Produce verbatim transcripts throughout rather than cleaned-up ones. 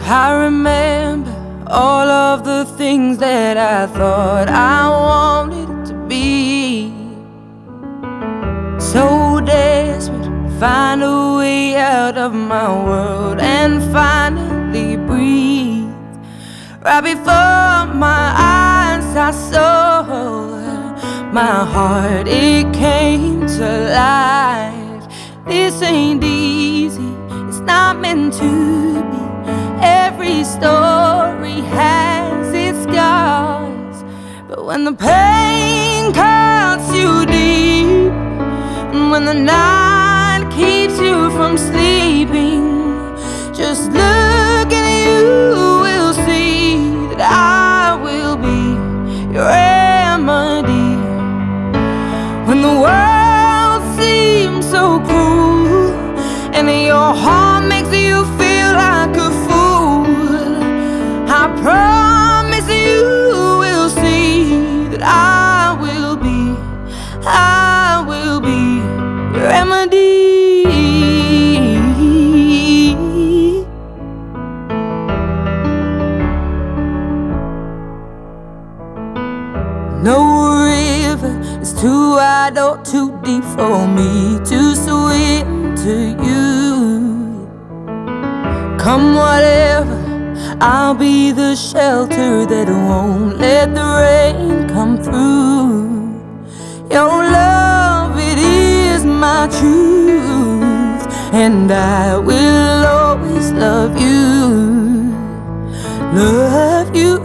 I remember all of the things that I thought I wanted it to be. So desperate to find a way out of my world and finally breathe. Right before my eyes I saw my heart, it came to life. This ain't easy, it's not meant to be. Every story has its scars, but when the pain cuts you deep, and when the night keeps you from sleeping, just look and you will see that I will be your remedy. When the world seems so cruel and your heart makes you feel like a fool, I promise you will see that I will be, I will be your remedy. No river is too wide or too deep for me to swim to you. Come whatever, I'll be the shelter that won't let the rain come through. Your love, it is my truth, and I will always love you, love you.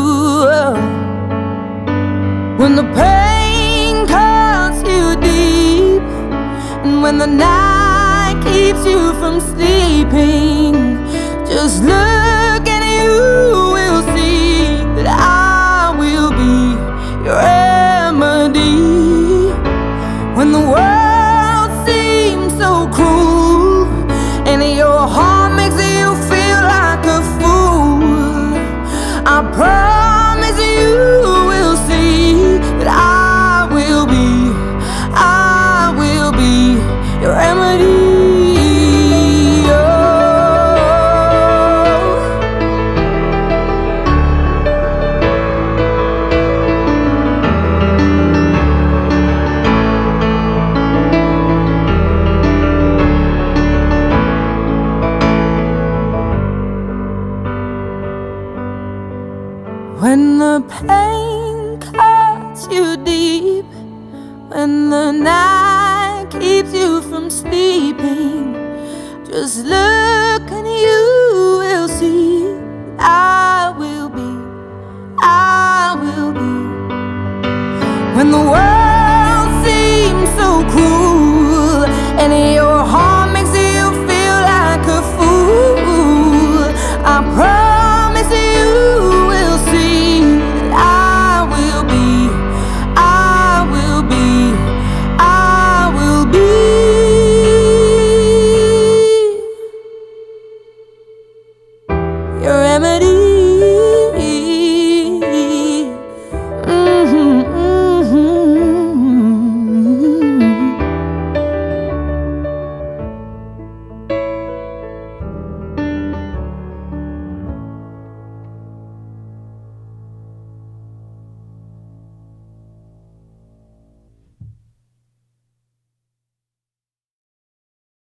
When the pain cuts you deep, and when the night keeps you from sleeping, just look and you will see that I will be your remedy. When the world seems so cruel and your heart makes you feel like a fool, I promise you will see that I will be, I will be your remedy. When the pain cuts you deep, when the night keeps you from sleeping, just look and you will see I will be, I will be. When the world seems so cruel and your